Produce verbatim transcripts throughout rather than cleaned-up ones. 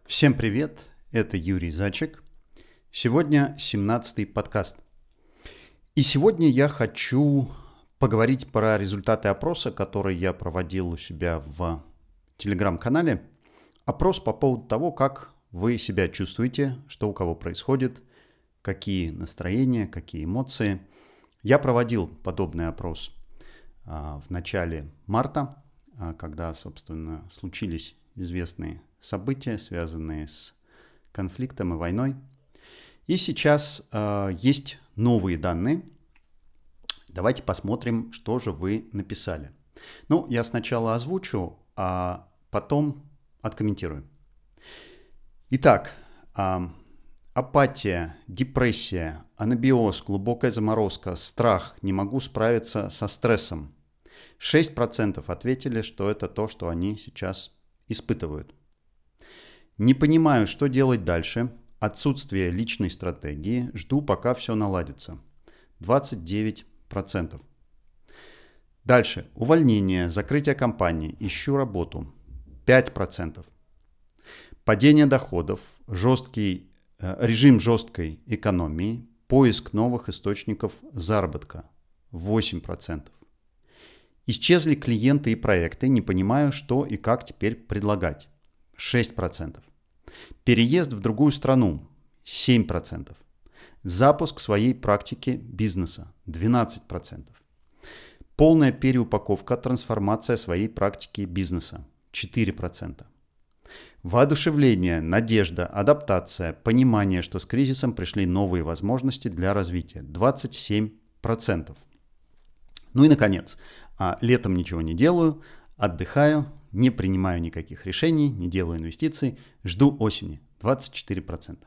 Всем привет, это Юрий Зайчик. Сегодня семнадцатый подкаст. И сегодня я хочу поговорить про результаты опроса, который я проводил у себя в телеграм-канале. Опрос по поводу того, как вы себя чувствуете, что у кого происходит, какие настроения, какие эмоции. Я проводил подобный опрос а, в начале марта, а, когда, собственно, случились известные события, связанные с конфликтом и войной. И сейчас э, есть новые данные. Давайте посмотрим, что же вы написали. Ну, я сначала озвучу, а потом откомментирую. Итак, э, апатия, депрессия, анабиоз, глубокая заморозка, страх, не могу справиться со стрессом. шесть процентов ответили, что это то, что они сейчас испытывают. Не понимаю, что делать дальше. Отсутствие личной стратегии. Жду, пока все наладится. двадцать девять процентов. Дальше. Увольнение, закрытие компании. Ищу работу. пять процентов. Падение доходов. Жесткий, э, режим жесткой экономии. Поиск новых источников заработка. восемь процентов. Исчезли клиенты и проекты. Не понимаю, что и как теперь предлагать. шесть процентов. Переезд в другую страну – семь процентов. Запуск своей практики бизнеса – двенадцать процентов. Полная переупаковка, трансформация своей практики бизнеса – четыре процента. Воодушевление, надежда, адаптация, понимание, что с кризисом пришли новые возможности для развития – двадцать семь процентов. Ну и, наконец, летом ничего не делаю, отдыхаю, не принимаю никаких решений, не делаю инвестиций, жду осени, двадцать четыре процента.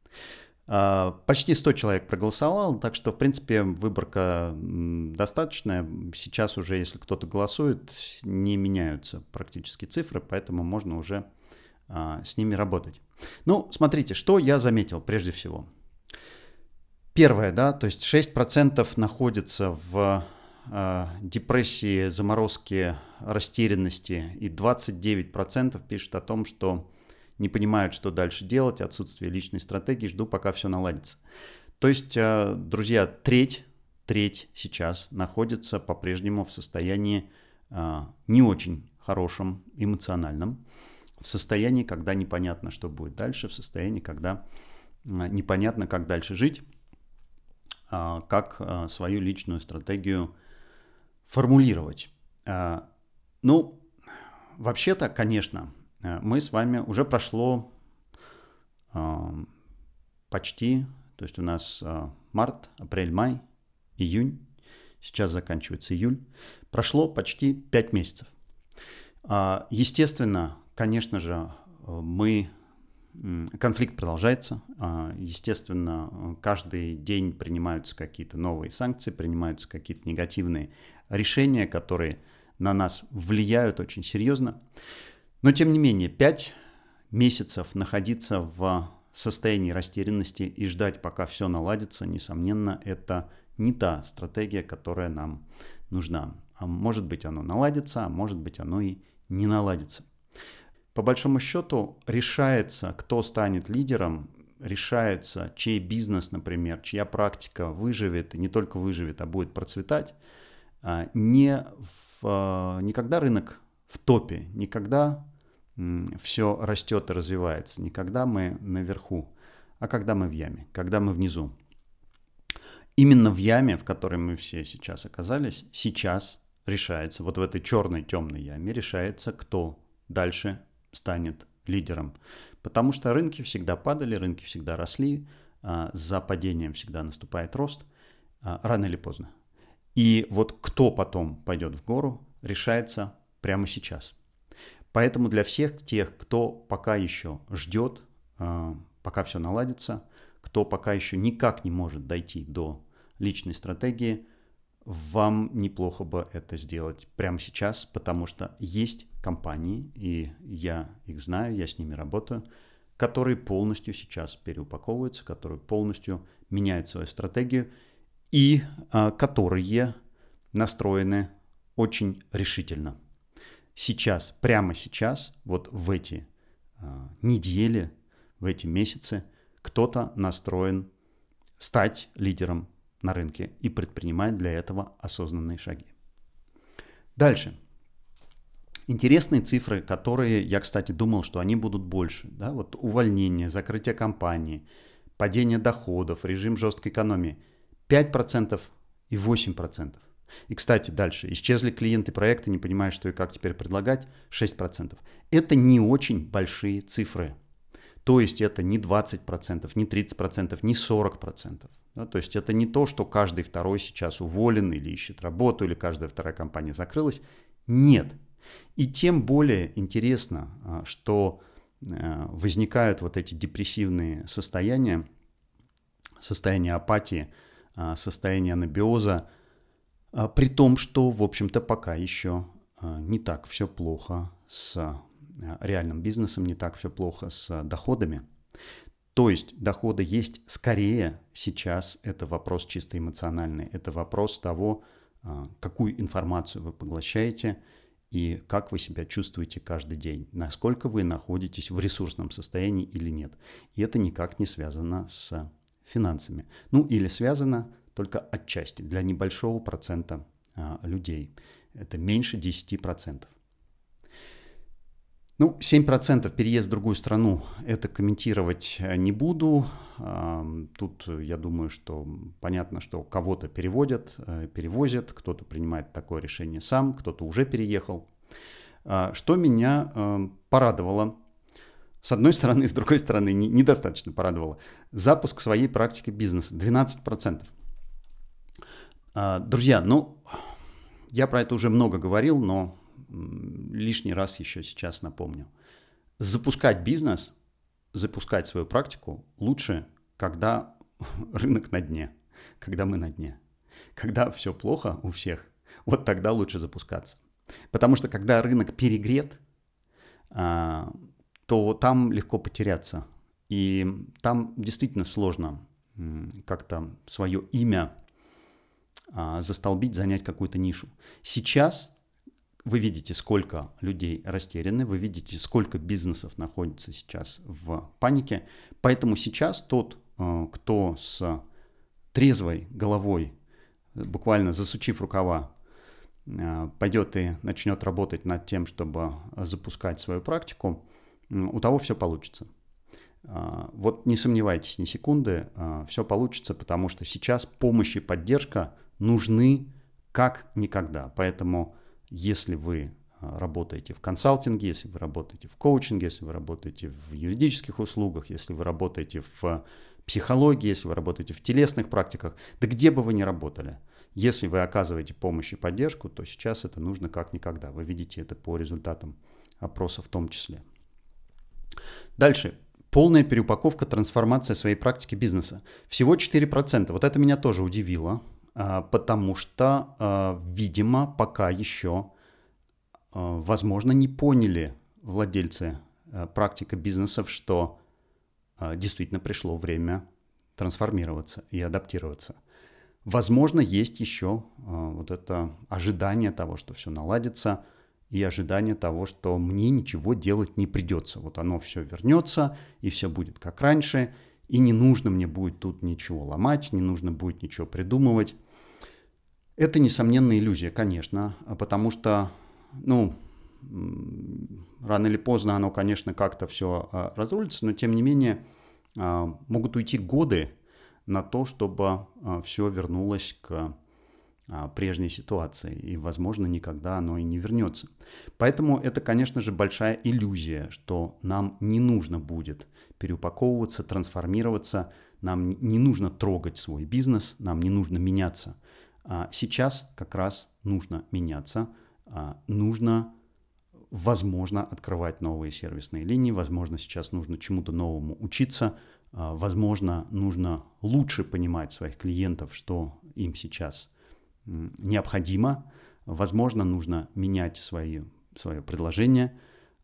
Почти сто человек проголосовало, так что, в принципе, выборка достаточная. Сейчас уже, если кто-то голосует, не меняются практически цифры, поэтому можно уже с ними работать. Ну, смотрите, что я заметил прежде всего. Первое, да, то есть шесть процентов находится в депрессии, заморозки, растерянности, и двадцать девять процентов пишут о том, что не понимают, что дальше делать, отсутствие личной стратегии, жду, пока все наладится. То есть, друзья, треть, треть сейчас находится по-прежнему в состоянии не очень хорошем, эмоциональном, в состоянии, когда непонятно, что будет дальше, в состоянии, когда непонятно, как дальше жить, как свою личную стратегию формулировать. Ну, вообще-то, конечно, мы с вами уже прошло почти, то есть у нас март, апрель, май, июнь, сейчас заканчивается июль, прошло почти пять месяцев. Естественно, конечно же, мы... Конфликт продолжается. Естественно, каждый день принимаются какие-то новые санкции, принимаются какие-то негативные решения, которые на нас влияют очень серьезно. Но, тем не менее, пять месяцев находиться в состоянии растерянности и ждать, пока все наладится, несомненно, это не та стратегия, которая нам нужна. А может быть, оно наладится, а может быть, оно и не наладится. По большому счету решается, кто станет лидером, решается, чей бизнес, например, чья практика выживет, и не только выживет, а будет процветать, не, в, не когда рынок в топе, не когда все растет и развивается, не когда мы наверху, а когда мы в яме, когда мы внизу. Именно в яме, в которой мы все сейчас оказались, сейчас решается, вот в этой черной темной яме решается, кто дальше станет лидером. Потому что рынки всегда падали, рынки всегда росли, за падением всегда наступает рост, рано или поздно. И вот кто потом пойдет в гору, решается прямо сейчас. Поэтому для всех тех, кто пока еще ждет, пока все наладится, кто пока еще никак не может дойти до личной стратегии, вам неплохо бы это сделать прямо сейчас, потому что есть компании, и я их знаю, я с ними работаю, которые полностью сейчас переупаковываются, которые полностью меняют свою стратегию и а, которые настроены очень решительно. Сейчас, прямо сейчас, вот в эти недели, в эти месяцы кто-то настроен стать лидером на рынке и предпринимает для этого осознанные шаги. Дальше. Интересные цифры, которые я, кстати, думал, что они будут больше. Да? Вот увольнение, закрытие компании, падение доходов, режим жесткой экономии. пять процентов и восемь процентов. И, кстати, дальше. Исчезли клиенты проекта, не понимая, что и как теперь предлагать. шесть процентов. Это не очень большие цифры. То есть это не двадцать процентов, не тридцать процентов, не сорок процентов. Да? То есть это не то, что каждый второй сейчас уволен или ищет работу, или каждая вторая компания закрылась. Нет. И тем более интересно, что возникают вот эти депрессивные состояния, состояние апатии, состояние анабиоза, при том, что, в общем-то, пока еще не так все плохо с реальным бизнесом, не так все плохо с доходами. То есть доходы есть, скорее сейчас это вопрос чисто эмоциональный, это вопрос того, какую информацию вы поглощаете и как вы себя чувствуете каждый день, насколько вы находитесь в ресурсном состоянии или нет. И это никак не связано с финансами. Ну или связано только отчасти, для небольшого процента а, людей. Это меньше десять процентов. Ну, семь процентов переезд в другую страну, это комментировать не буду. Тут я думаю, что понятно, что кого-то переводят, перевозят, кто-то принимает такое решение сам, кто-то уже переехал. Что меня порадовало, с одной стороны, с другой стороны, недостаточно порадовало. Запуск своей практики бизнеса, двенадцать процентов. Друзья, ну, я про это уже много говорил, но лишний раз еще сейчас напомню. Запускать бизнес, запускать свою практику лучше, когда рынок на дне, когда мы на дне. Когда все плохо у всех, вот тогда лучше запускаться. Потому что когда рынок перегрет, то там легко потеряться. И там действительно сложно как-то свое имя застолбить, занять какую-то нишу. Сейчас вы видите, сколько людей растеряны, вы видите, сколько бизнесов находится сейчас в панике. Поэтому сейчас тот, кто с трезвой головой, буквально засучив рукава, пойдет и начнет работать над тем, чтобы запускать свою практику, у того все получится. Вот не сомневайтесь ни секунды, все получится, потому что сейчас помощь и поддержка нужны как никогда. Поэтому если вы работаете в консалтинге, если вы работаете в коучинге, если вы работаете в юридических услугах, если вы работаете в психологии, если вы работаете в телесных практиках, да где бы вы ни работали, если вы оказываете помощь и поддержку, то сейчас это нужно как никогда. Вы видите это по результатам опроса в том числе. Дальше. Полная переупаковка, трансформация своей практики бизнеса. Всего четыре процента. Вот это меня тоже удивило. Потому что, видимо, пока еще, возможно, не поняли владельцы практика бизнесов, что действительно пришло время трансформироваться и адаптироваться. Возможно, есть еще вот это ожидание того, что все наладится, и ожидание того, что мне ничего делать не придется. Вот оно все вернется, и все будет как раньше, и не нужно мне будет тут ничего ломать, не нужно будет ничего придумывать. Это, несомненно, иллюзия, конечно, потому что, ну, рано или поздно оно, конечно, как-то все разрулится, но, тем не менее, могут уйти годы на то, чтобы все вернулось к прежней ситуации, и, возможно, никогда оно и не вернется. Поэтому это, конечно же, большая иллюзия, что нам не нужно будет переупаковываться, трансформироваться, нам не нужно трогать свой бизнес, нам не нужно меняться. Сейчас как раз нужно меняться, нужно, возможно, открывать новые сервисные линии, возможно, сейчас нужно чему-то новому учиться, возможно, нужно лучше понимать своих клиентов, что им сейчас необходимо, возможно, нужно менять свои, свое предложение,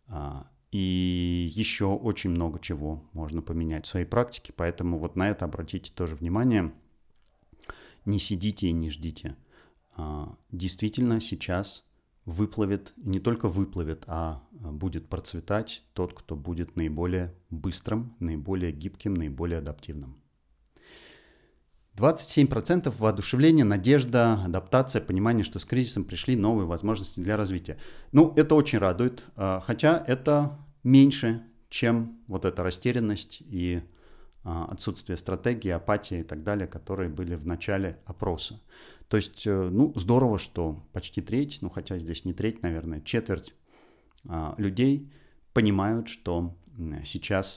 и еще очень много чего можно поменять в своей практике, поэтому вот на это обратите тоже внимание. Не сидите и не ждите. Действительно, сейчас выплывет, и не только выплывет, а будет процветать тот, кто будет наиболее быстрым, наиболее гибким, наиболее адаптивным. двадцать семь процентов воодушевление, надежда, адаптация, понимание, что с кризисом пришли новые возможности для развития. Ну, это очень радует, хотя это меньше, чем вот эта растерянность и отсутствие стратегии, апатия и так далее, которые были в начале опроса. То есть, ну, здорово, что почти треть, ну, хотя здесь не треть, наверное, четверть людей понимают, что сейчас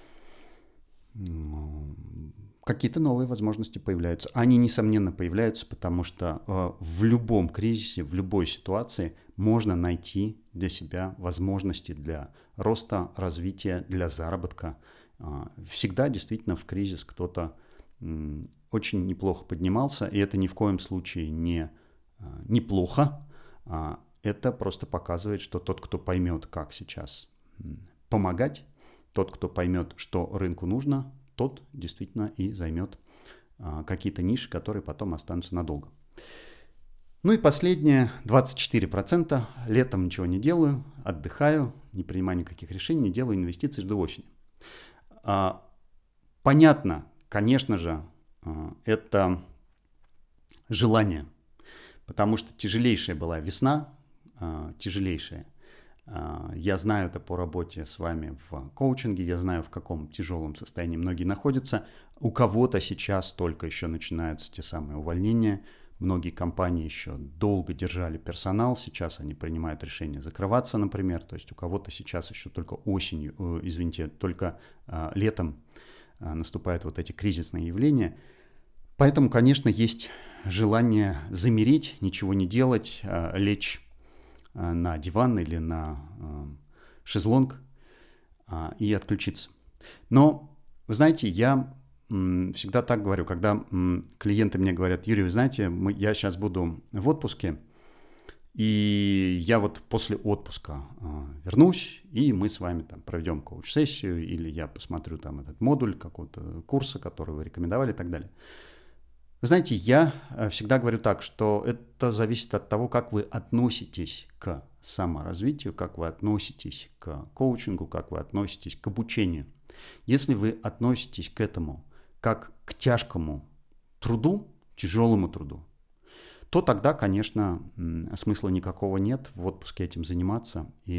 какие-то новые возможности появляются. Они, несомненно, появляются, потому что э, в любом кризисе, в любой ситуации можно найти для себя возможности для роста, развития, для заработка. Э, всегда действительно в кризис кто-то э, очень неплохо поднимался, и это ни в коем случае не э, неплохо. Э, это просто показывает, что тот, кто поймет, как сейчас э, помогать, тот, кто поймет, что рынку нужно, тот действительно и займет а, какие-то ниши, которые потом останутся надолго. Ну и последнее, двадцать четыре процента. Летом ничего не делаю, отдыхаю, не принимаю никаких решений, не делаю инвестиций, жду осени. А, понятно, конечно же, а, это желание, потому что тяжелейшая была весна, а, тяжелейшая. Я знаю это по работе с вами в коучинге, я знаю, в каком тяжелом состоянии многие находятся. У кого-то сейчас только еще начинаются те самые увольнения. Многие компании еще долго держали персонал, сейчас они принимают решение закрываться, например. То есть у кого-то сейчас еще только осенью, извините, только летом наступают вот эти кризисные явления. Поэтому, конечно, есть желание замереть, ничего не делать, лечь на диван или на э, шезлонг э, и отключиться. Но, вы знаете, я м, всегда так говорю, когда м, клиенты мне говорят: Юрий, вы знаете, мы, я сейчас буду в отпуске, и я вот после отпуска э, вернусь, и мы с вами там проведем коуч-сессию, или я посмотрю там этот модуль какого-то курса, который вы рекомендовали и так далее. Вы знаете, я всегда говорю так, что это зависит от того, как вы относитесь к саморазвитию, как вы относитесь к коучингу, как вы относитесь к обучению. Если вы относитесь к этому как к тяжкому труду, тяжелому труду, то тогда, конечно, смысла никакого нет в отпуске этим заниматься, и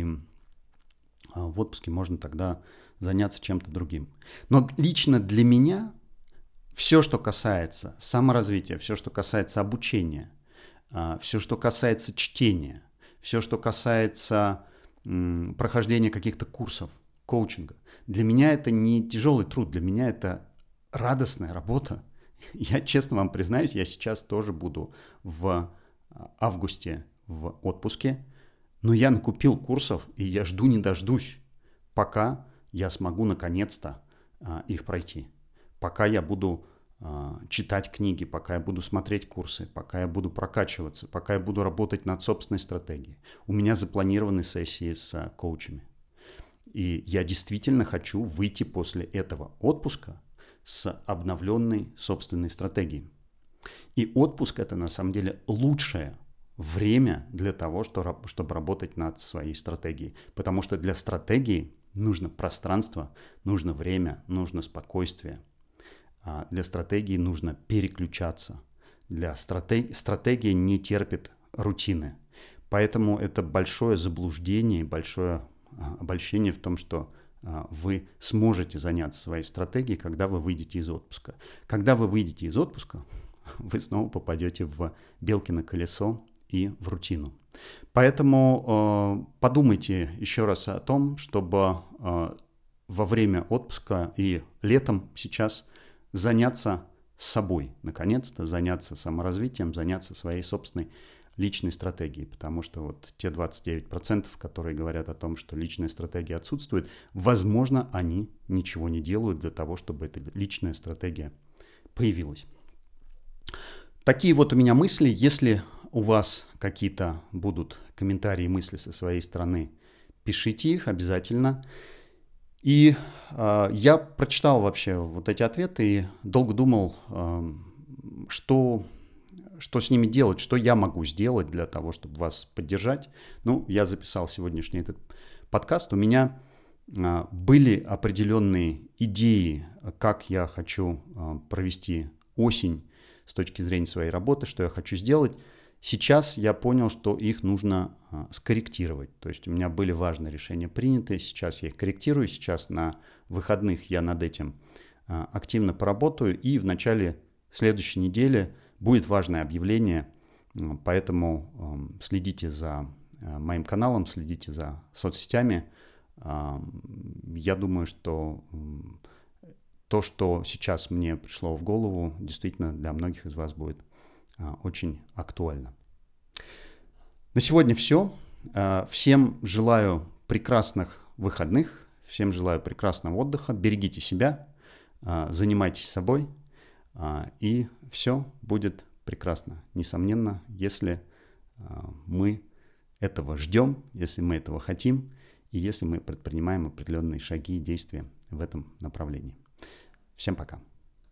в отпуске можно тогда заняться чем-то другим. Но лично для меня все, что касается саморазвития, все, что касается обучения, все, что касается чтения, все, что касается прохождения каких-то курсов, коучинга, для меня это не тяжелый труд, для меня это радостная работа. Я честно вам признаюсь, я сейчас тоже буду в августе в отпуске, но я накупил курсов, и я жду не дождусь, пока я смогу наконец-то их пройти. Пока я буду э, читать книги, пока я буду смотреть курсы, пока я буду прокачиваться, пока я буду работать над собственной стратегией. У меня запланированы сессии с э, коучами. И я действительно хочу выйти после этого отпуска с обновленной собственной стратегией. И отпуск — это на самом деле лучшее время для того, чтобы работать над своей стратегией. Потому что для стратегии нужно пространство, нужно время, нужно спокойствие. Для стратегии нужно переключаться. Для стратег... Стратегия не терпит рутины. Поэтому это большое заблуждение, большое обольщение в том, что вы сможете заняться своей стратегией, когда вы выйдете из отпуска. Когда вы выйдете из отпуска, вы снова попадете в Белкино колесо и в рутину. Поэтому э, подумайте еще раз о том, чтобы э, во время отпуска и летом сейчас заняться собой, наконец-то заняться саморазвитием, заняться своей собственной личной стратегией, потому что вот те двадцать девять процентов, которые говорят о том, что личная стратегия отсутствует, возможно, они ничего не делают для того, чтобы эта личная стратегия появилась. Такие вот у меня мысли. Если у вас какие-то будут комментарии, мысли со своей стороны, пишите их обязательно. И э, я прочитал вообще вот эти ответы и долго думал, э, что, что с ними делать, что я могу сделать для того, чтобы вас поддержать. Ну, я записал сегодняшний этот подкаст. У меня а, были определенные идеи, как я хочу а, провести осень с точки зрения своей работы, что я хочу сделать. Сейчас я понял, что их нужно а, скорректировать. То есть у меня были важные решения приняты, сейчас я их корректирую. Сейчас на выходных я над этим а, активно поработаю, и в начале следующей недели будет важное объявление, поэтому э, следите за э, моим каналом, следите за соцсетями. Э, я думаю, что э, то, что сейчас мне пришло в голову, действительно для многих из вас будет э, очень актуально. На сегодня все. Э, всем желаю прекрасных выходных, всем желаю прекрасного отдыха, берегите себя, э, занимайтесь собой. И все будет прекрасно, несомненно, если мы этого ждем, если мы этого хотим, и если мы предпринимаем определенные шаги и действия в этом направлении. Всем пока.